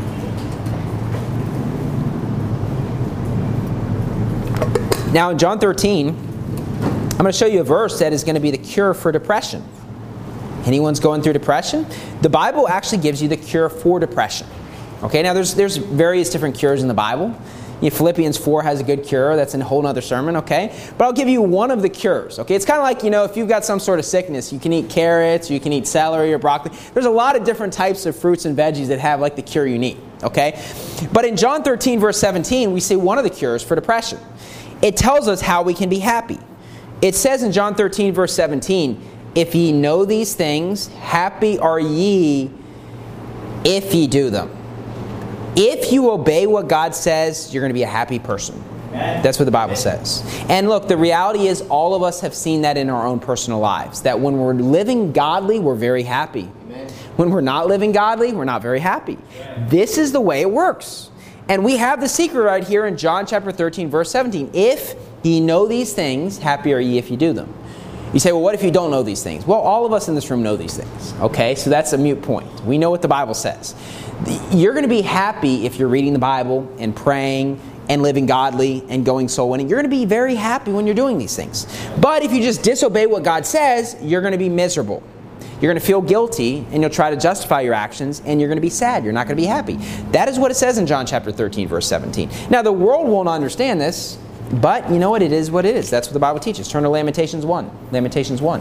Now in John thirteen, I'm going to show you a verse that is going to be the cure for depression. Anyone's going through depression? The Bible actually gives you the cure for depression. Okay, now there's there's various different cures in the Bible. You know, Philippians four has a good cure. That's a whole other sermon, okay? But I'll give you one of the cures, okay? It's kind of like, you know, if you've got some sort of sickness, you can eat carrots, you can eat celery or broccoli. There's a lot of different types of fruits and veggies that have, like, the cure you need, okay? But in John thirteen, verse seventeen, we see one of the cures for depression. It tells us how we can be happy. It says in John thirteen, verse seventeen, if ye know these things, happy are ye if ye do them. If you obey what God says, you're going to be a happy person. Amen. That's what the Bible Amen. Says. And look, the reality is all of us have seen that in our own personal lives. That when we're living godly, we're very happy. Amen. When we're not living godly, we're not very happy. Amen. This is the way it works. And we have the secret right here in John chapter thirteen, verse seventeen. If ye know these things, happy are ye if you do them. You say, well, what if you don't know these things? Well, all of us in this room know these things. Okay, so that's a moot point. We know what the Bible says. You're going to be happy if you're reading the Bible and praying and living godly and going soul winning. You're going to be very happy when you're doing these things. But if you just disobey what God says, you're going to be miserable. You're going to feel guilty, and you'll try to justify your actions, and you're going to be sad. You're not going to be happy. That is what it says in John chapter thirteen, verse seventeen. Now, the world won't understand this, but you know what? It is what it is. That's what the Bible teaches. Turn to Lamentations one. Lamentations one.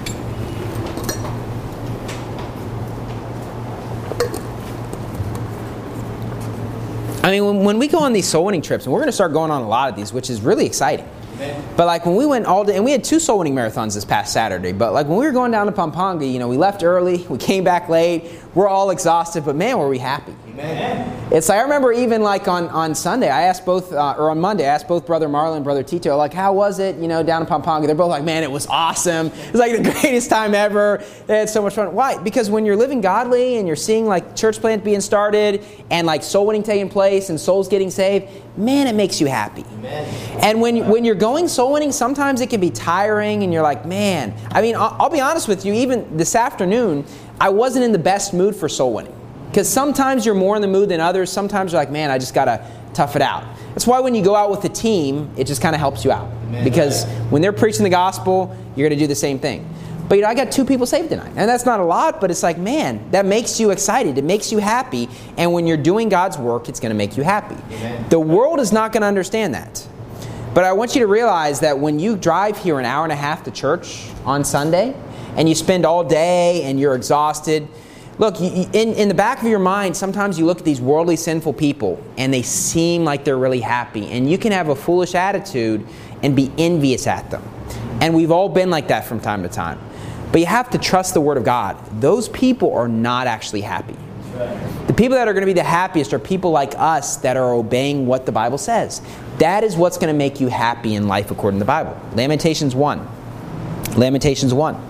I mean, when, when we go on these soul winning trips, and we're going to start going on a lot of these, which is really exciting. Amen. But like when we went all day, and we had two soul winning marathons this past Saturday, but like when we were going down to Pampanga, you know, we left early, we came back late, we're all exhausted, but man, were we happy. Amen. It's like, I remember even like on, on Sunday, I asked both, uh, or on Monday, I asked both Brother Marlon and Brother Tito, like, how was it, you know, down in Pampanga? They're both like, man, it was awesome. It was like the greatest time ever. They had so much fun. Why? Because when you're living godly and you're seeing like church plants being started and like soul winning taking place and souls getting saved, man, it makes you happy. Amen. And when, when you're going soul winning, sometimes it can be tiring and you're like, man, I mean, I'll, I'll be honest with you, even this afternoon, I wasn't in the best mood for soul winning. Because sometimes you're more in the mood than others. Sometimes you're like, man, I just got to tough it out. That's why when you go out with the team, it just kind of helps you out. Amen. Because when they're preaching the gospel, you're going to do the same thing. But you know, I got two people saved tonight. And that's not a lot, but it's like, man, that makes you excited. It makes you happy. And when you're doing God's work, it's going to make you happy. Amen. The world is not going to understand that. But I want you to realize that when you drive here an hour and a half to church on Sunday, and you spend all day and you're exhausted, look, in, in the back of your mind, sometimes you look at these worldly, sinful people, and they seem like they're really happy. And you can have a foolish attitude and be envious at them. And we've all been like that from time to time. But you have to trust the Word of God. Those people are not actually happy. The people that are going to be the happiest are people like us that are obeying what the Bible says. That is what's going to make you happy in life according to the Bible. Lamentations one. Lamentations one.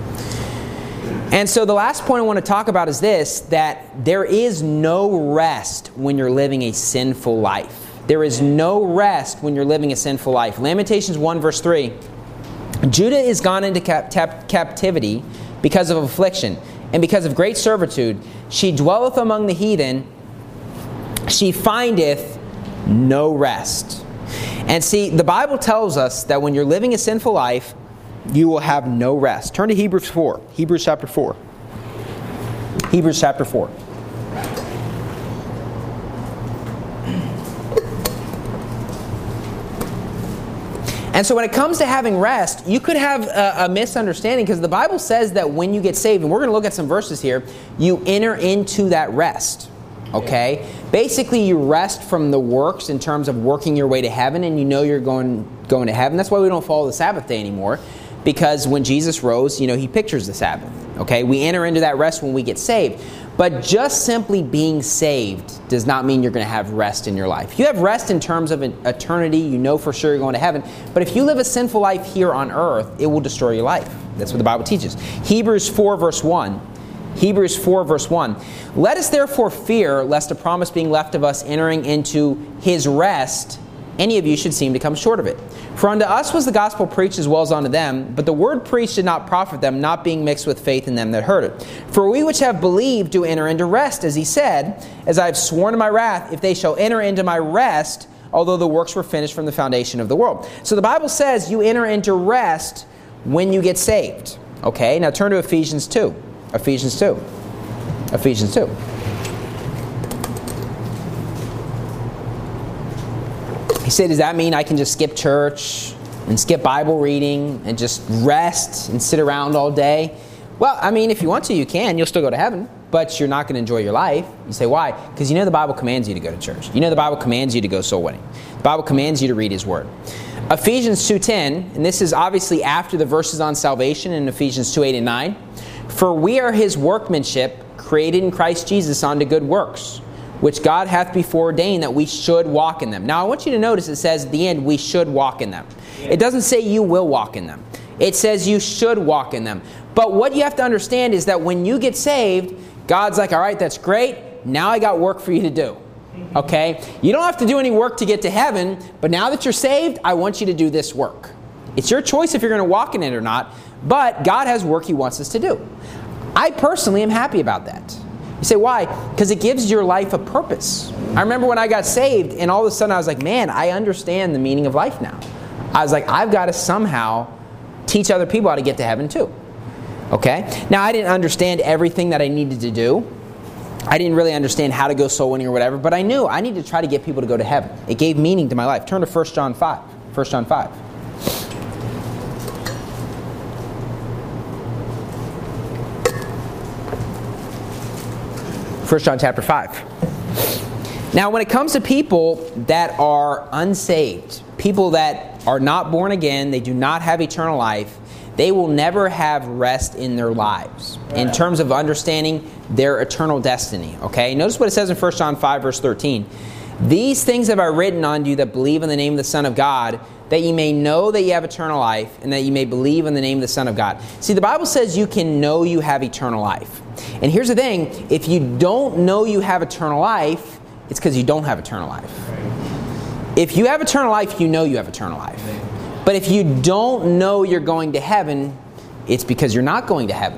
And so the last point I want to talk about is this, that there is no rest when you're living a sinful life. There is no rest when you're living a sinful life. Lamentations one verse three. Judah is gone into cap- cap- captivity because of affliction, and because of great servitude. She dwelleth among the heathen. She findeth no rest. And see, the Bible tells us that when you're living a sinful life, you will have no rest. Turn to Hebrews four. Hebrews chapter four. Hebrews chapter four. And so when it comes to having rest, you could have a, a misunderstanding, because the Bible says that when you get saved, and we're going to look at some verses here, you enter into that rest. Okay? Basically, you rest from the works in terms of working your way to heaven, and you know you're going going to heaven. That's why we don't follow the Sabbath day anymore. Because when Jesus rose, you know, He pictures the Sabbath. Okay? We enter into that rest when we get saved. But just simply being saved does not mean you're going to have rest in your life. You have rest in terms of an eternity. You know for sure you're going to heaven. But if you live a sinful life here on earth, it will destroy your life. That's what the Bible teaches. Hebrews four verse one. Hebrews four verse one. Let us therefore fear, lest a promise being left of us entering into His rest, any of you should seem to come short of it. For unto us was the gospel preached as well as unto them, but the word preached did not profit them, not being mixed with faith in them that heard it. For we which have believed do enter into rest, as He said, as I have sworn in my wrath, if they shall enter into my rest, although the works were finished from the foundation of the world. So the Bible says you enter into rest when you get saved. Okay, now turn to Ephesians two. Ephesians two. Ephesians two. You say, does that mean I can just skip church and skip Bible reading and just rest and sit around all day? Well, I mean, if you want to, you can. You'll still go to heaven, but you're not going to enjoy your life. You say, why? Because you know the Bible commands you to go to church. You know the Bible commands you to go soul winning. The Bible commands you to read His Word. Ephesians two ten, and this is obviously after the verses on salvation in Ephesians two eight and nine. For we are His workmanship, created in Christ Jesus unto good works, which God hath before ordained that we should walk in them. Now I want you to notice it says at the end, we should walk in them. It doesn't say you will walk in them. It says you should walk in them. But what you have to understand is that when you get saved, God's like, all right, that's great. Now I got work for you to do. Okay? You don't have to do any work to get to heaven, but now that you're saved, I want you to do this work. It's your choice if you're going to walk in it or not, but God has work He wants us to do. I personally am happy about that. You say, why? Because it gives your life a purpose. I remember when I got saved, and all of a sudden I was like, man, I understand the meaning of life now. I was like, I've got to somehow teach other people how to get to heaven too. Okay? Now, I didn't understand everything that I needed to do. I didn't really understand how to go soul winning or whatever, but I knew I needed to try to get people to go to heaven. It gave meaning to my life. Turn to First John five. First John five. First John chapter five. Now, when it comes to people that are unsaved, people that are not born again, they do not have eternal life, they will never have rest in their lives in terms of understanding their eternal destiny. Okay? Notice what it says in First John five, verse thirteen. These things have I written unto you that believe in the name of the Son of God, that ye may know that ye have eternal life, and that ye may believe in the name of the Son of God. See, the Bible says you can know you have eternal life. And here's the thing, if you don't know you have eternal life, it's because you don't have eternal life. If you have eternal life, you know you have eternal life. But if you don't know you're going to heaven, it's because you're not going to heaven.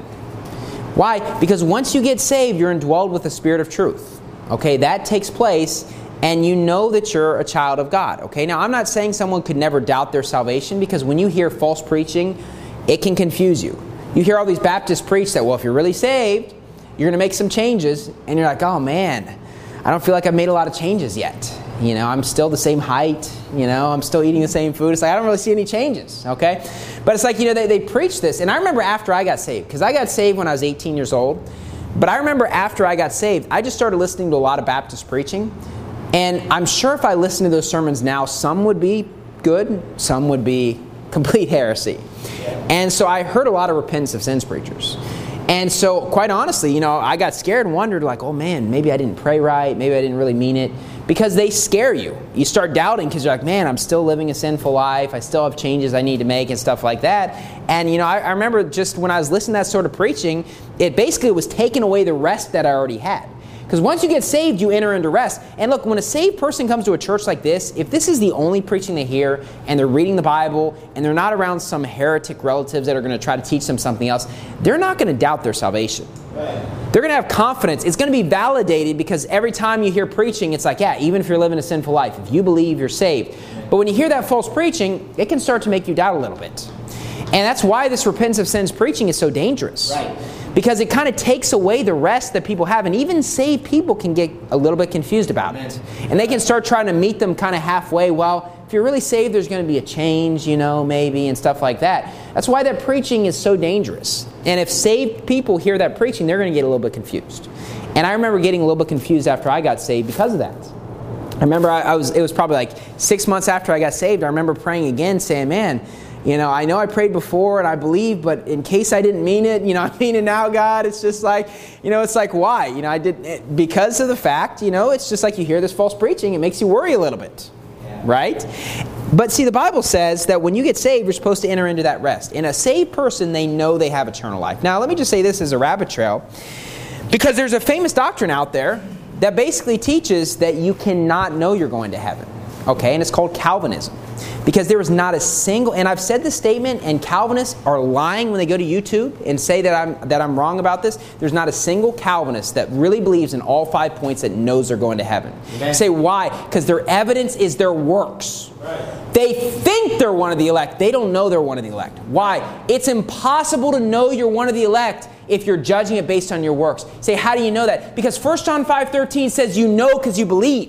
Why? Because once you get saved, you're indwelled with the Spirit of truth. Okay, that takes place, and you know that you're a child of God. Okay, now I'm not saying someone could never doubt their salvation, because when you hear false preaching, it can confuse you. You hear all these Baptists preach that, well, if you're really saved, you're going to make some changes, and you're like, oh man, I don't feel like I've made a lot of changes yet. You know, I'm still the same height. You know, I'm still eating the same food. It's like, I don't really see any changes, okay? But it's like, you know, they, they preach this. And I remember after I got saved, because I got saved when I was eighteen years old. But I remember after I got saved, I just started listening to a lot of Baptist preaching. And I'm sure if I listened to those sermons now, some would be good, some would be complete heresy. And so I heard a lot of repentance of sins preachers. And so, quite honestly, you know, I got scared and wondered, like, oh man, maybe I didn't pray right, maybe I didn't really mean it. Because they scare you. You start doubting because you're like, man, I'm still living a sinful life. I still have changes I need to make and stuff like that. And, you know, I, I remember just when I was listening to that sort of preaching, it basically was taking away the rest that I already had. Because once you get saved, you enter into rest. And look, when a saved person comes to a church like this, if this is the only preaching they hear, and they're reading the Bible, and they're not around some heretic relatives that are going to try to teach them something else, they're not going to doubt their salvation. Right. They're going to have confidence. It's going to be validated because every time you hear preaching, it's like, yeah, even if you're living a sinful life, if you believe, you're saved. But when you hear that false preaching, it can start to make you doubt a little bit. And that's why this repentance of sins preaching is so dangerous. Right. Because it kind of takes away the rest that people have. And even saved people can get a little bit confused about it. And they can start trying to meet them kind of halfway. Well, if you're really saved, there's going to be a change, you know, maybe, and stuff like that. That's why that preaching is so dangerous. And if saved people hear that preaching, they're going to get a little bit confused. And I remember getting a little bit confused after I got saved because of that. I remember I, I was, it was probably like six months after I got saved, I remember praying again, saying, man, you know, I know I prayed before and I believe, but in case I didn't mean it, you know, I mean it now, God. It's just like, you know, it's like, why? You know, I did it because of the fact, you know, it's just like you hear this false preaching, it makes you worry a little bit, yeah. Right? But see, the Bible says that when you get saved, you're supposed to enter into that rest. In a saved person, they know they have eternal life. Now, let me just say this as a rabbit trail, because there's a famous doctrine out there that basically teaches that you cannot know you're going to heaven. Okay, and it's called Calvinism. Because there is not a single, and I've said this statement, and Calvinists are lying when they go to YouTube and say that I'm that I'm wrong about this. There's not a single Calvinist that really believes in all five points that knows they're going to heaven. Okay. You say, why? Because their evidence is their works. Right. They think they're one of the elect. They don't know they're one of the elect. Why? It's impossible to know you're one of the elect if you're judging it based on your works. Say, how do you know that? Because First John five thirteen says you know because you believe.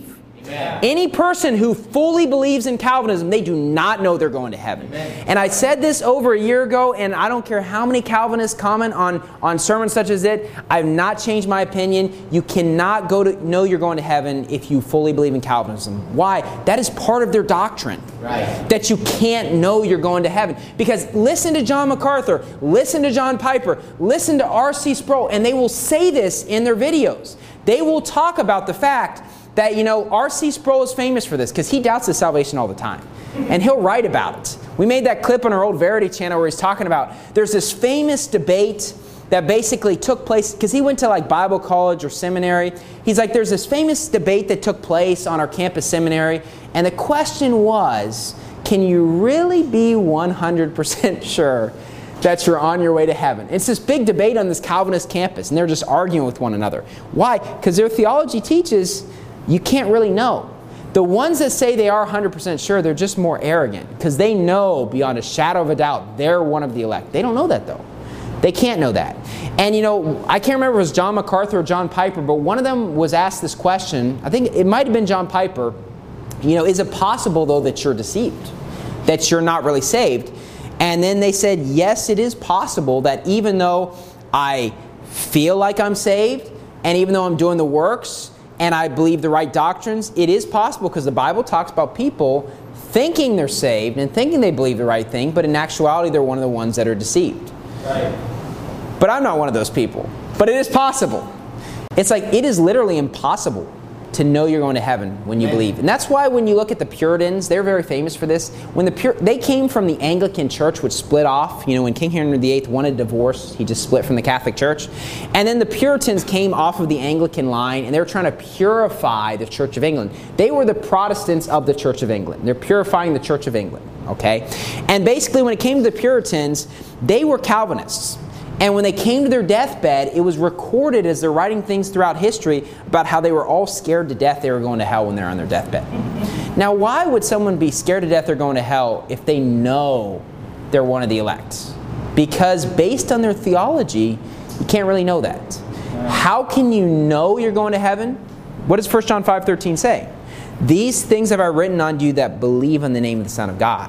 Amen. Any person who fully believes in Calvinism, they do not know they're going to heaven. Amen. And I said this over a year ago, and I don't care how many Calvinists comment on, on sermons such as it, I've not changed my opinion. You cannot go to know you're going to heaven if you fully believe in Calvinism. Why? That is part of their doctrine. Right. That you can't know you're going to heaven. Because listen to John MacArthur, listen to John Piper, listen to R C Sproul, and they will say this in their videos. They will talk about the fact that, you know, R C Sproul is famous for this because he doubts his salvation all the time. And he'll write about it. We made that clip on our old Verity channel where he's talking about there's this famous debate that basically took place because he went to like Bible college or seminary. He's like, there's this famous debate that took place on our campus seminary. And the question was, can you really be one hundred percent sure that you're on your way to heaven? It's this big debate on this Calvinist campus, and they're just arguing with one another. Why? Because their theology teaches you can't really know. The ones that say they are one hundred percent sure, they're just more arrogant because they know beyond a shadow of a doubt they're one of the elect. They don't know that though. They can't know that. And you know, I can't remember if it was John MacArthur or John Piper, but one of them was asked this question. I think it might have been John Piper. You know, is it possible though that you're deceived? That you're not really saved? And then they said, yes, it is possible that even though I feel like I'm saved, and even though I'm doing the works, and I believe the right doctrines, it is possible because the Bible talks about people thinking they're saved and thinking they believe the right thing, but in actuality they're one of the ones that are deceived. Right. But I'm not one of those people. But it is possible. It's like it is literally impossible to know you're going to heaven when you believe. And that's why when you look at the Puritans, they're very famous for this. When the Pur- They came from the Anglican Church, which split off. You know, when King Henry the Eighth wanted divorce, he just split from the Catholic Church. And then the Puritans came off of the Anglican line, and they were trying to purify the Church of England. They were the Protestants of the Church of England. They're purifying the Church of England, okay? And basically, when it came to the Puritans, they were Calvinists. And when they came to their deathbed, it was recorded as they're writing things throughout history about how they were all scared to death they were going to hell when they're on their deathbed. Now, why would someone be scared to death they're going to hell if they know they're one of the elect? Because based on their theology, you can't really know that. How can you know you're going to heaven? What does First John five thirteen say? These things have I written unto you that believe in the name of the Son of God.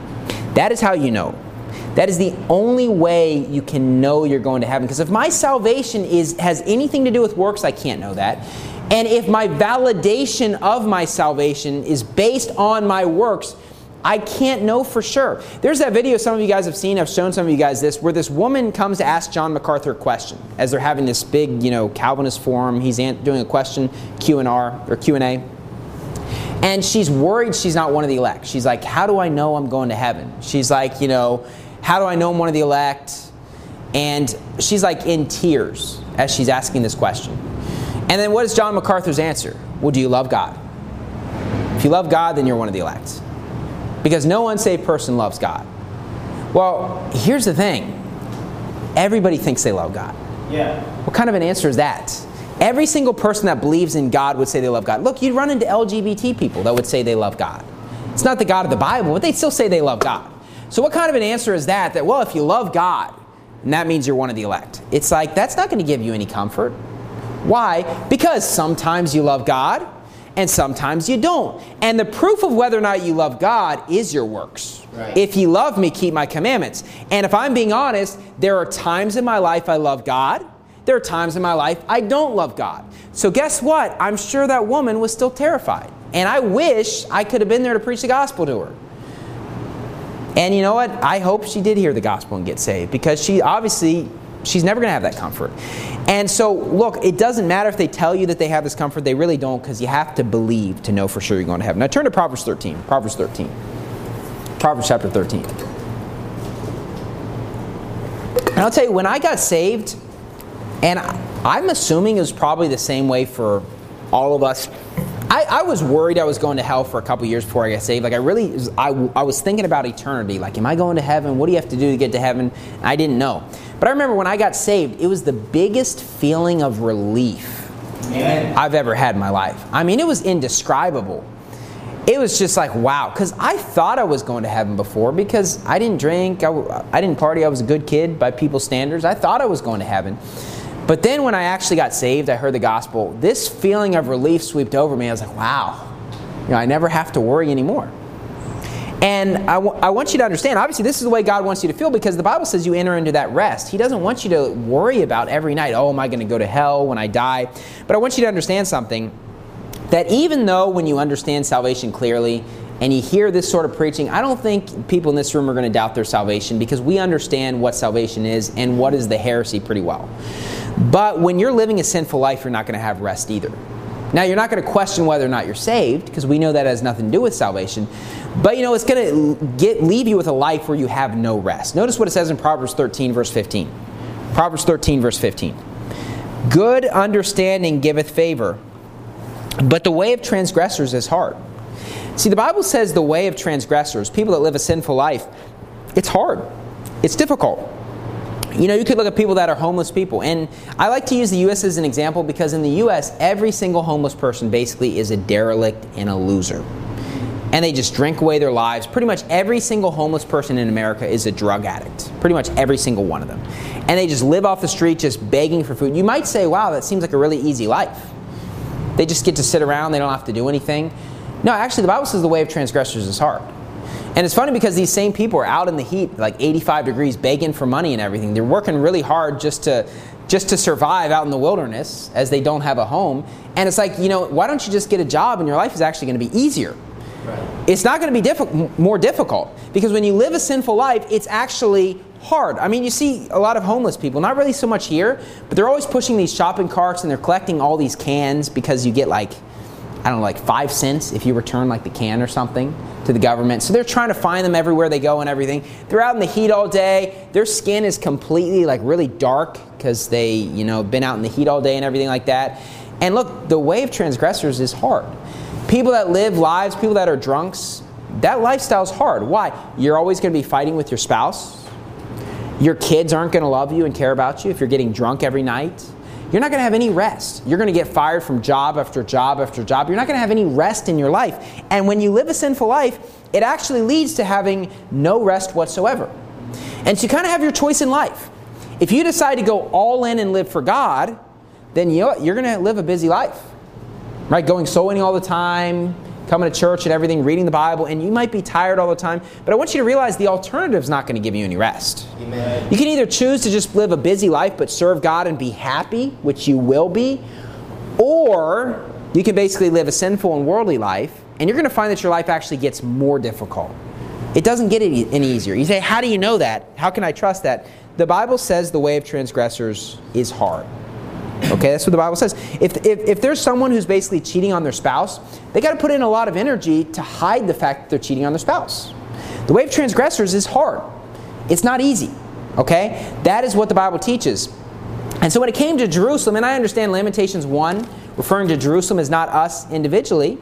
That is how you know. That is the only way you can know you're going to heaven. Because if my salvation is has anything to do with works, I can't know that. And if my validation of my salvation is based on my works, I can't know for sure. There's that video some of you guys have seen. I've shown some of you guys this, where this woman comes to ask John MacArthur a question as they're having this big, you know, Calvinist forum. He's doing a question, Q and R or Q and A. And she's worried she's not one of the elect. She's like, how do I know I'm going to heaven? She's like, you know, how do I know I'm one of the elect? And she's like in tears as she's asking this question. And then what is John MacArthur's answer? Well, do you love God? If you love God, then you're one of the elect. Because no unsaved person loves God. Well, here's the thing. Everybody thinks they love God. Yeah. What kind of an answer is that? Every single person that believes in God would say they love God. Look, you'd run into L G B T people that would say they love God. It's not the God of the Bible, but they'd still say they love God. So what kind of an answer is that? That, well, if you love God, and that means you're one of the elect. It's like, that's not going to give you any comfort. Why? Because sometimes you love God, and sometimes you don't. And the proof of whether or not you love God is your works. Right. If you love me, keep my commandments. And if I'm being honest, there are times in my life I love God. There are times in my life I don't love God. So guess what? I'm sure that woman was still terrified. And I wish I could have been there to preach the gospel to her. And you know what? I hope she did hear the gospel and get saved, because she obviously, she's never going to have that comfort. And so, look, it doesn't matter if they tell you that they have this comfort. They really don't, because you have to believe to know for sure you're going to heaven. Now turn to Proverbs thirteen. Proverbs thirteen. Proverbs chapter thirteen. And I'll tell you, when I got saved, and I'm assuming it was probably the same way for all of us, I, I was worried I was going to hell for a couple years before I got saved. Like I really, I, I was thinking about eternity. Like, am I going to heaven? What do you have to do to get to heaven? And I didn't know. But I remember when I got saved, it was the biggest feeling of relief Amen. I've ever had in my life. I mean, it was indescribable. It was just like, wow. Because I thought I was going to heaven before, because I didn't drink, I, I didn't party, I was a good kid by people's standards. I thought I was going to heaven. But then when I actually got saved, I heard the gospel. This feeling of relief swept over me. I was like, wow, You know, I never have to worry anymore. And I, w- I want you to understand, obviously this is the way God wants you to feel, because the Bible says you enter into that rest. He doesn't want you to worry about every night, oh, am I going to go to hell when I die? But I want you to understand something, that even though when you understand salvation clearly and you hear this sort of preaching, I don't think people in this room are going to doubt their salvation, because we understand what salvation is and what is the heresy pretty well. But when you're living a sinful life, you're not going to have rest either. Now, you're not going to question whether or not you're saved, because we know that has nothing to do with salvation. But, you know, it's going to get leave you with a life where you have no rest. Notice what it says in Proverbs thirteen, verse fifteen. Proverbs thirteen, verse fifteen. Good understanding giveth favor, but the way of transgressors is hard. See, the Bible says the way of transgressors, people that live a sinful life, it's hard. It's difficult. You know, you could look at people that are homeless people. And I like to use the U S as an example, because in the U S, every single homeless person basically is a derelict and a loser. And they just drink away their lives. Pretty much every single homeless person in America is a drug addict. Pretty much every single one of them. And they just live off the street just begging for food. You might say, wow, that seems like a really easy life. They just get to sit around. They don't have to do anything. No, actually, the Bible says the way of transgressors is hard. And it's funny, because these same people are out in the heat, like eighty-five degrees, begging for money and everything. They're working really hard just to just to survive out in the wilderness, as they don't have a home. And it's like, you know, why don't you just get a job and your life is actually going to be easier? Right. It's not going to be diffi- more difficult, because when you live a sinful life, it's actually hard. I mean, you see a lot of homeless people, not really so much here, but they're always pushing these shopping carts and they're collecting all these cans, because you get like, I don't know, like five cents if you return like the can or something to the government. So they're trying to find them everywhere they go and everything. They're out in the heat all day. Their skin is completely like really dark, because they, you know, been out in the heat all day and everything like that. And look, the way of transgressors is hard. People that live lives, people that are drunks, that lifestyle is hard. Why? You're always going to be fighting with your spouse. Your kids aren't going to love you and care about you if you're getting drunk every night. You're not going to have any rest. You're going to get fired from job after job after job. You're not going to have any rest in your life. And when you live a sinful life, it actually leads to having no rest whatsoever. And so you kind of have your choice in life. If you decide to go all in and live for God, then you know what? You're going to live a busy life. Right? Going soul winning all the time, coming to church and everything, reading the Bible, and you might be tired all the time. But I want you to realize the alternative is not going to give you any rest. Amen. You can either choose to just live a busy life but serve God and be happy, which you will be, or you can basically live a sinful and worldly life, and you're going to find that your life actually gets more difficult. It doesn't get any, any easier. You say, how do you know that? How can I trust that? The Bible says the way of transgressors is hard. Okay, that's what the Bible says. If, if if there's someone who's basically cheating on their spouse, they got to put in a lot of energy to hide the fact that they're cheating on their spouse. The way of transgressors is hard. It's not easy. Okay? That is what the Bible teaches. And so when it came to Jerusalem, and I understand Lamentations one, referring to Jerusalem as not us individually,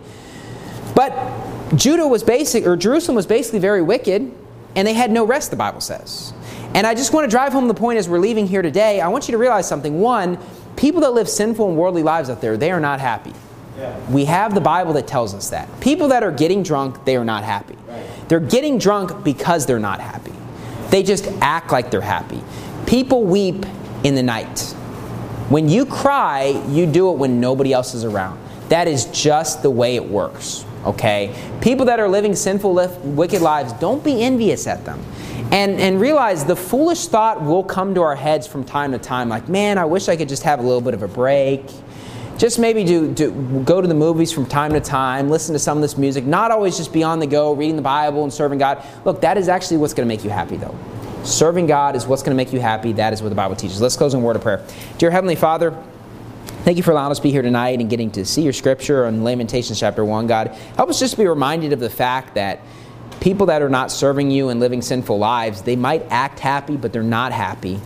but Judah was basic, or Jerusalem was basically very wicked, and they had no rest, the Bible says. And I just want to drive home the point as we're leaving here today. I want you to realize something. One, people that live sinful and worldly lives out there, they are not happy. Yeah. We have the Bible that tells us that. People that are getting drunk, they are not happy. Right. They're getting drunk because they're not happy. They just act like they're happy. People weep in the night. When you cry, you do it when nobody else is around. That is just the way it works. Okay? People that are living sinful, wicked lives, don't be envious at them. And and realize the foolish thought will come to our heads from time to time, like, man, I wish I could just have a little bit of a break. Just maybe do, do go to the movies from time to time, listen to some of this music, not always just be on the go, reading the Bible and serving God. Look, that is actually what's going to make you happy, though. Serving God is what's going to make you happy. That is what the Bible teaches. Let's close in a word of prayer. Dear Heavenly Father, thank you for allowing us to be here tonight and getting to see your scripture on Lamentations chapter one, God. Help us just be reminded of the fact that people that are not serving you and living sinful lives, they might act happy, but they're not happy.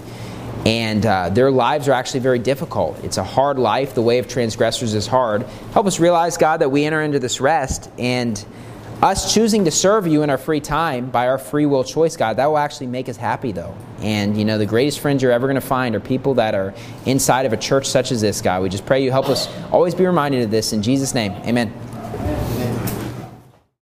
And uh, their lives are actually very difficult. It's a hard life. The way of transgressors is hard. Help us realize, God, that we enter into this rest, and us choosing to serve you in our free time by our free will choice, God, that will actually make us happy, though. And, you know, the greatest friends you're ever going to find are people that are inside of a church such as this, God. We just pray you help us always be reminded of this. In Jesus' name, amen.